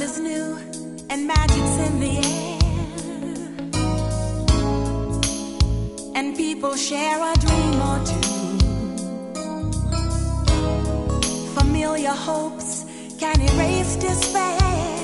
is new and magic's in the air, and people share a dream or two. Familiar hopes can erase despair.